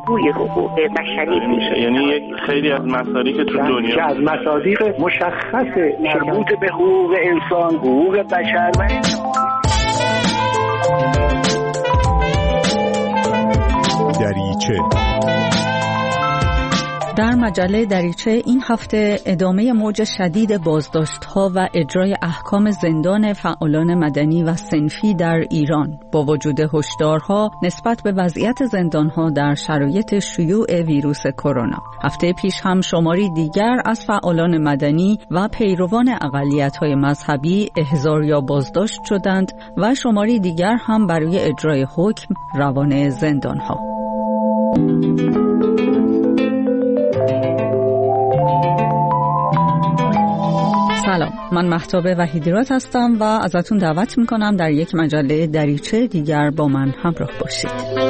بازگوی حقوق بشری میشه. یعنی یک خیلی از مصادیق تو دنیا که از مصادیق مشخص مربوط به حقوق انسان، حقوق بشر و دریچه. در مجله دریچه این هفته ادامه موج شدید بازداشت‌ها و اجرای احکام زندان فعالان مدنی و صنفی در ایران با وجود هشدارها نسبت به وضعیت زندان‌ها در شرایط شیوع ویروس کرونا. هفته پیش هم شماری دیگر از فعالان مدنی و پیروان اقلیت‌های مذهبی احضار یا بازداشت شدند و شماری دیگر هم برای اجرای حکم روانه زندان‌ها. سلام، من مهتاب وحیدیراد هستم و ازتون دعوت میکنم در یک مجله دریچه دیگر با من همراه باشید.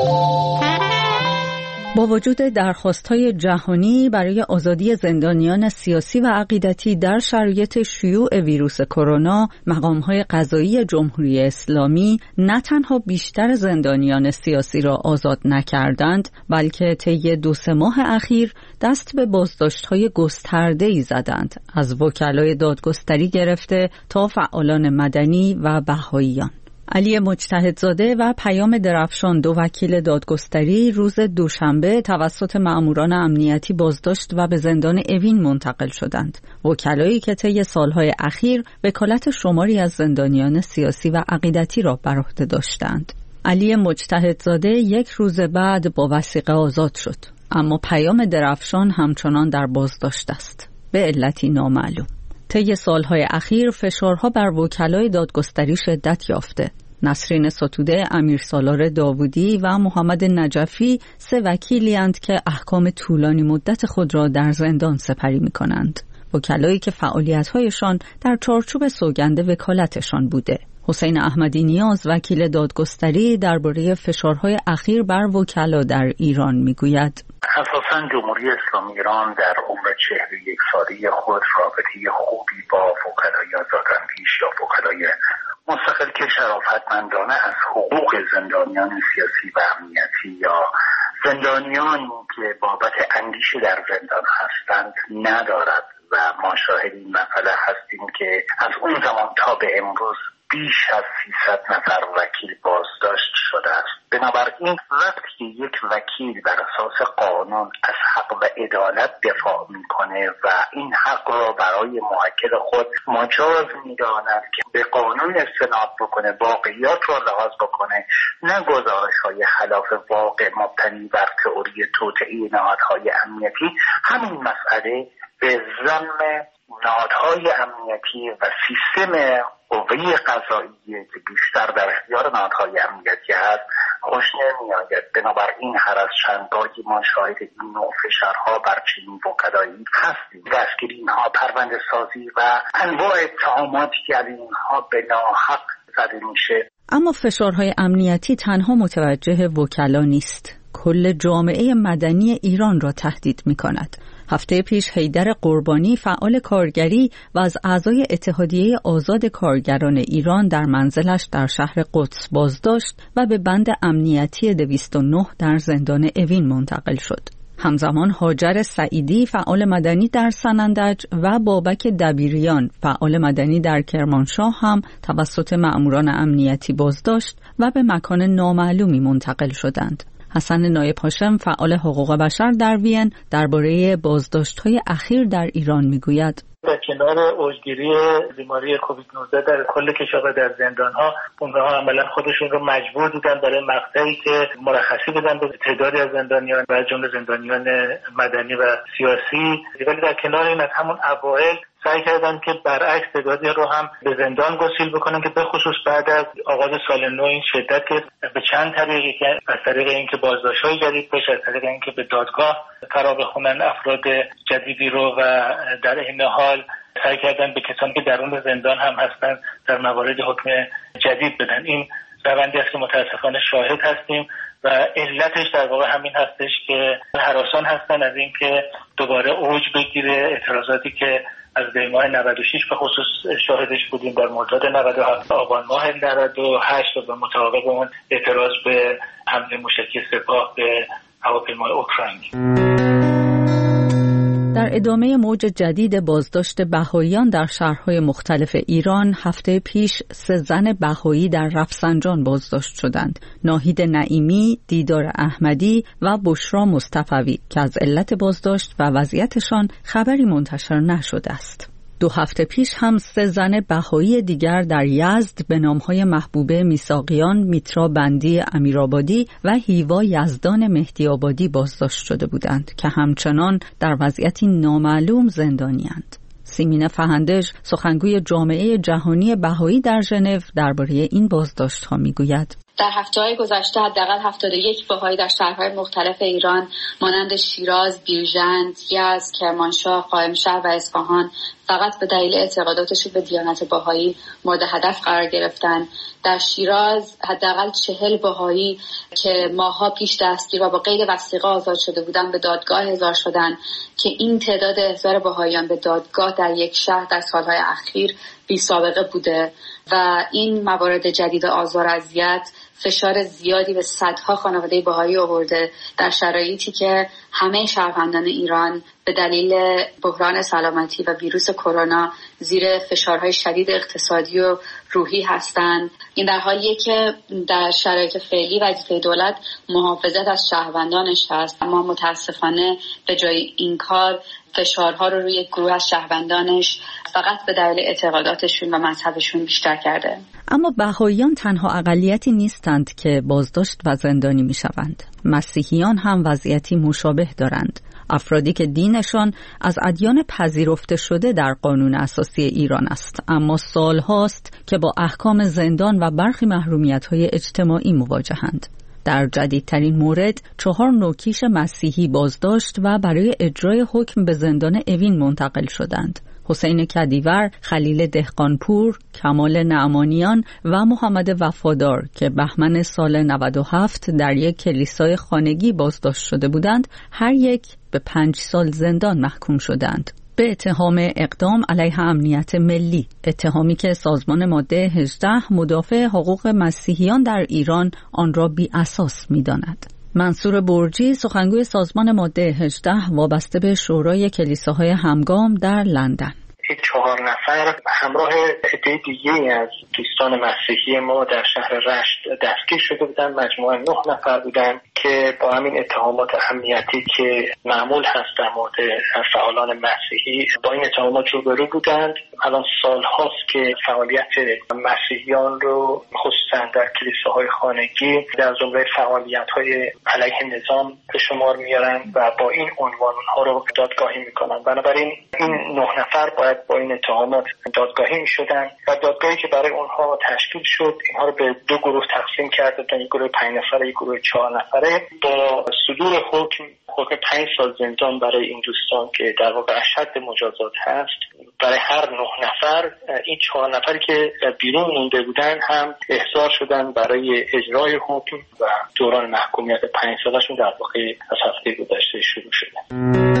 با وجود درخواست‌های جهانی برای آزادی زندانیان سیاسی و عقیدتی در شرایط شیوع ویروس کرونا، مقام‌های قضایی جمهوری اسلامی نه تنها بیشتر زندانیان سیاسی را آزاد نکردند، بلکه طی 2-3 ماه اخیر دست به بازداشت‌های گسترده‌ای زدند، از وکلای دادگستری گرفته تا فعالان مدنی و بهائیان. علی مجتهدزاده و پیام درفشان، دو وکیل دادگستری، روز دوشنبه توسط مأموران امنیتی بازداشت و به زندان اوین منتقل شدند. وکلایی که طی سالهای اخیر وکالت شماری از زندانیان سیاسی و عقیدتی را بر عهده داشتند. علی مجتهدزاده 1 روز بعد با وثیقه آزاد شد، اما پیام درفشان همچنان در بازداشت است به علتی نامعلوم. طی سالهای اخیر فشارها بر وکلای دادگستری شدت یافته. نسرین ستوده، امیرسالار داوودی و محمد نجفی 3 وکیلی اند که احکام طولانی مدت خود را در زندان سپری می‌کنند. وکلایی که فعالیت‌هایشان در چارچوب سوگند وکالتشان بوده. حسین احمدی نیاز، وکیل دادگستری، درباره فشارهای اخیر بر وکلا در ایران میگوید: اساساً جمهوری اسلامی ایران در عمر 41 ساله خود رابطه خوبی با وکلای آزاداندیش یا وکلای مستقل که شرافتمندانه از حقوق زندانیان سیاسی و امنیتی یا زندانیانی که بابت اندیشه در زندان هستند ندارد و ما شاهد این مسئله هستیم که از اون زمان تا به امروز بیش از 300 نفر وکیل بازداشت شده است. بنابراین وقتی که یک وکیل بر اساس قانون از حق و عدالت دفاع میکنه و این حق را برای موکل خود مجاز میداند که به قانون استناد بکنه، واقعیات را لحاظ بکنه، نه گزارش‌های خلاف واقع مبتنی بر تئوری توطئه نهادهای امنیتی، همین مسئله به ضمن نهادهای امنیتی و سیستم قوه قضاییه که بیشتر در اختیار نهادهای امنیتی هست خوش نمی‌آید. بنابراین هر از چندباری ما شاهد این نوع فشارها بر چنین وکلایی هستیم. دستگیری اینها، پرونده سازی و انواع اتهاماتی که علیه اینها به ناحق زده میشه. اما فشارهای امنیتی تنها متوجه وکلا نیست، کل جامعه مدنی ایران را تهدید می‌کند. هفته پیش حیدر قربانی، فعال کارگری و از اعضای اتحادیه آزاد کارگران ایران، در منزلش در شهر قدس بازداشت و به بند امنیتی 209 در زندان اوین منتقل شد. همزمان هاجر سعیدی، فعال مدنی در سنندج، و بابک دبیریان، فعال مدنی در کرمانشاه هم توسط مأموران امنیتی بازداشت و به مکان نامعلومی منتقل شدند. حسن نایب هاشم، فعال حقوق بشر در وین، درباره بازداشت‌های اخیر در ایران میگوید: در کنار اوجگیری بیماری کووید 19 در کل کشور در زندان‌ها، اونها عملاً خودشون رو مجبور دیدن برای مقطعی که مرخصی بدن به تعدادی از زندانیان و جمله زندانیان مدنی و سیاسی. ولی در کنار این از همون اوایل سعی کردن که برعکس تعدادی رو هم به زندان گسیل بکنن که به خصوص بعد از آغاز سال نو این شدت که به چند طریقی که از طریق اینکه بازداشت‌های جدید بشه، از طریق اینکه به دادگاه فرا بخونن افراد جدیدی رو و در این حال سعی کردن به کسانی که درون زندان هم هستن در موارد حکم جدید بدن. این روندی است که متاسفانه شاهد هستیم و علتش در واقع همین هستش که هراسان هستن از اینکه دوباره اوج بگیره اعتراضاتی که از دیماه 96 به خصوص شاهدش بودیم، در مرداد 97، آبان ماه 98 و به مطابق اون اعتراض به حمله موشکی سپاه به هواپیمای اوکراینی. در ادامه موج جدید بازداشت بهائیان در شهرهای مختلف ایران، هفته پیش 3 زن بهایی در رفسنجان بازداشت شدند: ناهید نعیمی، دیدار احمدی و بشرا مصطفوی که از علت بازداشت و وضعیتشان خبری منتشر نشده است. 2 هفته پیش هم 3 زن بهایی دیگر در یزد به نامهای محبوبه میثاقیان، میترا بندی امیرآبادی و هیوا یزدان مهدی آبادی بازداشت شده بودند که همچنان در وضعیتی نامعلوم زندانی‌اند. سیمین فهندج، سخنگوی جامعه جهانی بهایی در ژنو، درباره این بازداشت‌ها میگوید: در هفته‌های گذشته حداقل 71 بهایی در شهرهای مختلف ایران مانند شیراز، بیرژند، یزد، کرمانشاه، قائمشهر و اصفهان فقط به دلیل اعتقاداتشون به دیانت بهایی مورد هدف قرار گرفتن. در شیراز حداقل 40 بهایی که ماه‌ها پیش دستگیر و با قید وثیقه آزاد شده بودن به دادگاه احضار شدن که این تعداد احضار بهاییان به دادگاه در یک شهر در سالهای اخیر بی سابقه بوده و این موارد جدید آزار و اذیت فشار زیادی به صدها خانواده بهایی آورده در شرایطی که همه شهروندان ایران به دلیل بحران سلامتی و ویروس کرونا زیر فشارهای شدید اقتصادی و روحی هستند. این در حالیه که در شرایط فعلی وظیفه دولت محافظت از شهروندانش هست، اما متاسفانه به جای این کار فشارها رو روی گروه از شهروندانش فقط به دلیل اعتقاداتشون و مذهبشون بیشتر کرده. اما بهائیان تنها اقلیتی نیستند که بازداشت و زندانی می شوند. مسیحیان هم وضعیتی مشابه دارند. افرادی که دینشان از ادیان پذیرفته شده در قانون اساسی ایران است، اما سالهاست که با احکام زندان و برخی محرومیت‌های اجتماعی مواجهند. در جدیدترین مورد 4 نوکیش مسیحی بازداشت و برای اجرای حکم به زندان اوین منتقل شدند: حسین کدیور، خلیل دهقانپور، کمال نعمانیان و محمد وفادار که بهمن سال 97 در یک کلیسای خانگی بازداشت شده بودند، هر یک به 5 سال زندان محکوم شدند به اتهام اقدام علیه امنیت ملی، اتهامی که سازمان ماده 18 مدافع حقوق مسیحیان در ایران آن را بی اساس می‌داند. منصور برجی، سخنگوی سازمان ماده 18 وابسته به شورای کلیساهای همگام در لندن: 4 نفر همراه عده دیگه از دوستان مسیحی ما در شهر رشت دستگیر شده بودن. مجموعاً 9 نفر بودن که با همین اتهامات امنیتی که معمول هست در مورد فعالان مسیحی با این اتهامات روبرو بودند. الان سال هاست که فعالیت مسیحیان رو خصوصا در کلیساهای خانگی در جمله فعالیت‌های علیه نظام به شمار میارن و با این عنوان اونها رو دادگاهی میکنن. بنابراین این 9 نفر باید با این اتهامات دادگاهی میشدن و دادگاهی که برای اونها تشکیل شد اینها رو به 2 گروه تقسیم کرده بودن: یک گروه 5 نفره، یک گروه 4 نفره. با صدور حکم 5 سال زندان برای این دوستان که در واقع اشد مجازات هست، برای هر 9 نفر این 4 نفری که بیرون مونده بودن هم احضار شدن برای اجرای حکم و دوران محکومیت 5 سالشون در واقع از هفته گذشته شروع شده.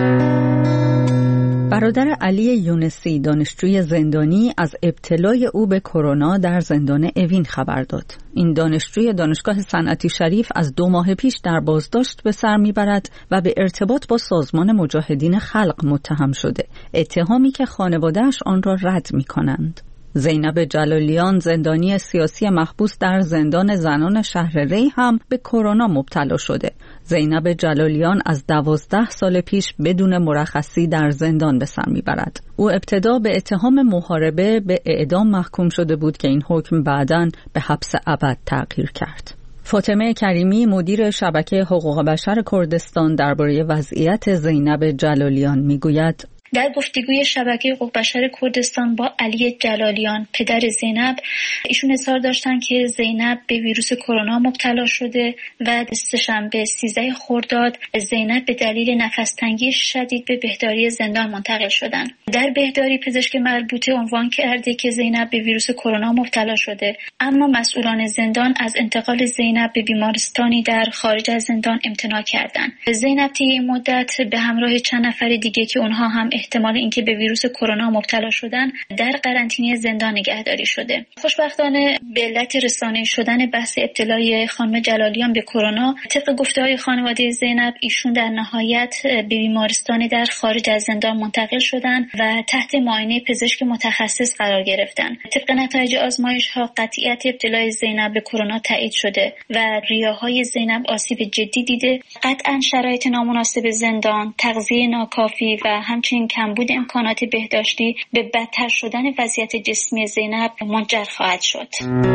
برادر علی یونسی، دانشجوی زندانی، از ابتلای او به کرونا در زندان اوین خبر داد. این دانشجوی دانشگاه صنعتی شریف از 2 ماه پیش در بازداشت به سر میبرد و به ارتباط با سازمان مجاهدین خلق متهم شده، اتهامی که خانواده‌اش آن را رد می‌کنند. زینب جلالیان، زندانی سیاسی محبوس در زندان زنان شهر ری، هم به کرونا مبتلا شده. زینب جلالیان از 12 سال پیش بدون مرخصی در زندان به سر میبرد. او ابتدا به اتهام محاربه به اعدام محکوم شده بود که این حکم بعداً به حبس ابد تغییر کرد. فاطمه کریمی، مدیر شبکه حقوق بشر کردستان، درباره وضعیت زینب جلالیان میگوید: در گفتگوی شبکه حقوق بشر کردستان با علی جلالیان، پدر زینب، ایشون اظهار داشتن که زینب به ویروس کرونا مبتلا شده و سه‌شنبه 13 خرداد زینب به دلیل نفس‌تنگی شدید به بهداری زندان منتقل شدن. در بهداری پزشک مربوطه عنوان کرده که زینب به ویروس کرونا مبتلا شده، اما مسئولان زندان از انتقال زینب به بیمارستانی در خارج از زندان امتناع کردند. زینب طی این مدت به همراه چند نفر دیگه که اونها هم احتمال اینکه به ویروس کرونا مبتلا شدن در قرنطینه زندان نگهداری شده. خوشبختانه به علت رسانه‌ای شدن بحث ابتلای خانم جلالیان به کرونا، طبق گفته‌های خانواده زینب، ایشون در نهایت به بیمارستانی در خارج از زندان منتقل شدن و تحت معاینه پزشک متخصص قرار گرفتن. طبق نتایج آزمایش‌ها قطعیت ابتلای زینب به کرونا تایید شده و ریه‌های زینب آسیب جدی دیده. قطعاً شرایط نامناسب زندان، تغذیه ناکافی و همچنین کمبود امکانات بهداشتی به بدتر شدن وضعیت جسمی زینب منجر خواهد شد.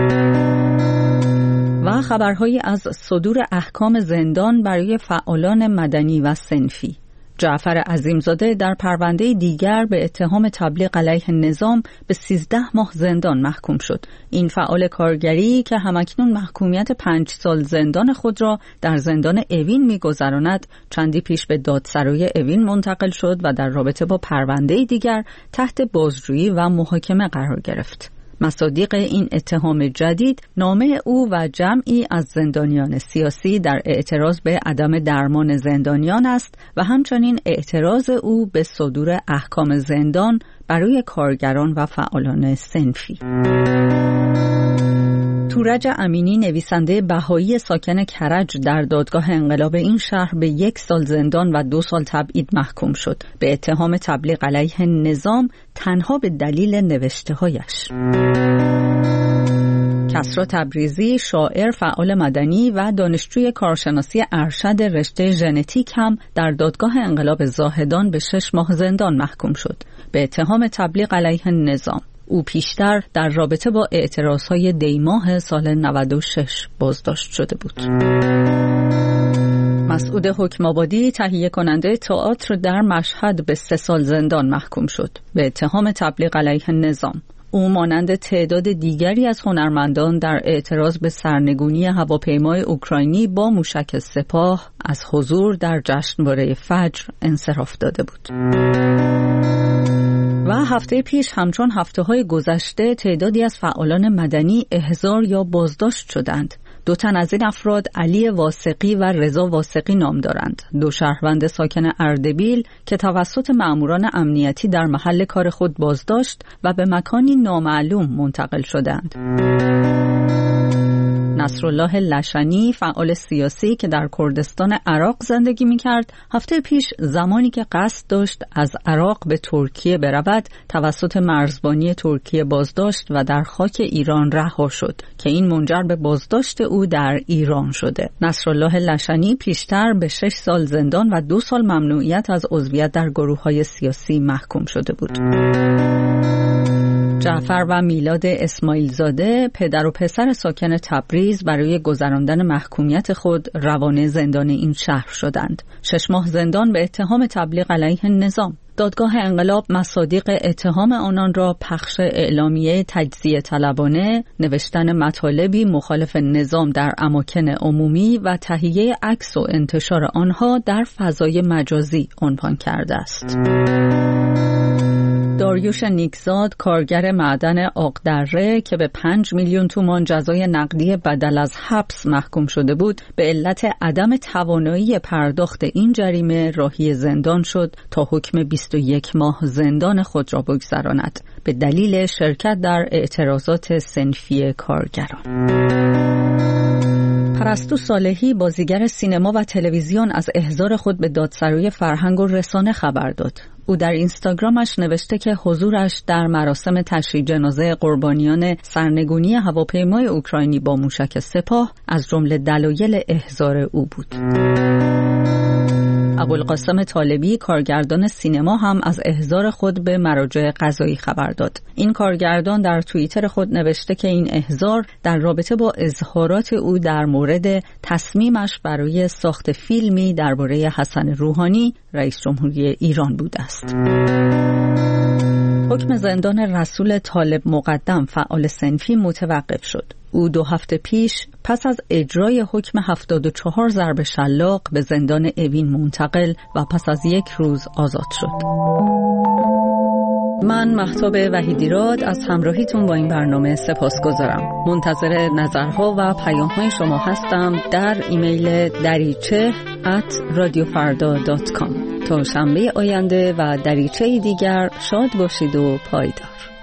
و خبرهایی از صدور احکام زندان برای فعالان مدنی و صنفی. جعفر عظیمزاده در پرونده دیگر به اتهام تبلیغ علیه نظام به 13 ماه زندان محکوم شد. این فعال کارگری که همکنون محکومیت 5 سال زندان خود را در زندان اوین می‌گذراند، چندی پیش به دادسرای اوین منتقل شد و در رابطه با پرونده دیگر تحت بازجویی و محاکمه قرار گرفت. مصادیق این اتهام جدید نامه او و جمعی از زندانیان سیاسی در اعتراض به عدم درمان زندانیان است و همچنین اعتراض او به صدور احکام زندان برای کارگران و فعالان صنفی. تورج امینی، نویسنده بهایی ساکن کرج، در دادگاه انقلاب این شهر به 1 سال زندان و 2 سال تبعید محکوم شد به اتهام تبلیغ علیه نظام تنها به دلیل نوشته‌هایش. کسری تبریزی، شاعر، فعال مدنی و دانشجوی کارشناسی ارشد رشته ژنتیک هم در دادگاه انقلاب زاهدان به 6 ماه زندان محکوم شد به اتهام تبلیغ علیه نظام. او پیشتر در رابطه با اعتراضهای دیماه سال 96 بازداشت شده بود. مسعود حکم‌آبادی، تهیه کننده تئاتر در مشهد، به 3 سال زندان محکوم شد به اتهام تبلیغ علیه نظام. او مانند تعداد دیگری از هنرمندان در اعتراض به سرنگونی هواپیمای اوکراینی با موشک سپاه از حضور در جشنواره فجر انصراف داده بود. و هفته پیش همچون هفته‌های گذشته تعدادی از فعالان مدنی احضار یا بازداشت شدند. 2 تن از این افراد علی واثقی و رضا واثقی نام دارند، 2 شهروند ساکن اردبیل که توسط مأموران امنیتی در محل کار خود بازداشت و به مکانی نامعلوم منتقل شدند. نصرالله لشنی، فعال سیاسی که در کردستان عراق زندگی می‌کرد، هفته پیش زمانی که قصد داشت از عراق به ترکیه برود، توسط مرزبانی ترکیه بازداشت و در خاک ایران رها شد که این منجر به بازداشت او در ایران شده. نصرالله لشنی پیشتر به 6 سال زندان و 2 سال ممنوعیت از عضویت در گروه‌های سیاسی محکوم شده بود. جعفر و میلاد اسماعیل زاده، پدر و پسر ساکن تبریز، برای گذراندن محکومیت خود روانه زندان این شهر شدند. 6 ماه زندان به اتهام تبلیغ علیه نظام. دادگاه انقلاب مصادیق اتهام آنان را پخش اعلامیه تجزیه طلبانه، نوشتن مطالبی مخالف نظام در اماکن عمومی و تهیه عکس و انتشار آنها در فضای مجازی عنوان کرده است. داریوش نیکزاد، کارگر معدن آقدره که به 5 میلیون تومان جزای نقدی بدل از حبس محکوم شده بود، به علت عدم توانایی پرداخت این جریمه راهی زندان شد تا حکم 21 ماه زندان خود را بگذراند به دلیل شرکت در اعتراضات صنفی کارگران. پرستو صالحی، بازیگر سینما و تلویزیون، از احضار خود به دادسرای فرهنگ و رسانه خبر داد. او در اینستاگرامش نوشته که حضورش در مراسم تشییع جنازه قربانیان سرنگونی هواپیمای اوکراینی با موشک سپاه از جمله دلایل احضار او بود. ابوالقاسم طالبی، کارگردان سینما، هم از احضار خود به مراجع قضایی خبر داد. این کارگردان در توییتر خود نوشته که این احضار در رابطه با اظهارات او در مورد تصمیمش برای ساخت فیلمی درباره حسن روحانی، رئیس جمهوری ایران بوده است. حکم زندان رسول طالب مقدم، فعال صنفی، متوقف شد. او 2 هفته پیش پس از اجرای حکم 74 ضرب شلاق به زندان اوین منتقل و پس از 1 روز آزاد شد. من مهتاب وحیدیراد از همراهیتون با این برنامه سپاسگزارم. منتظر نظرها و پیام‌های شما هستم در ایمیل dariche@radiofarda.com. تا شنبه آینده و دریچه‌ای دیگر شاد باشید و پایدار.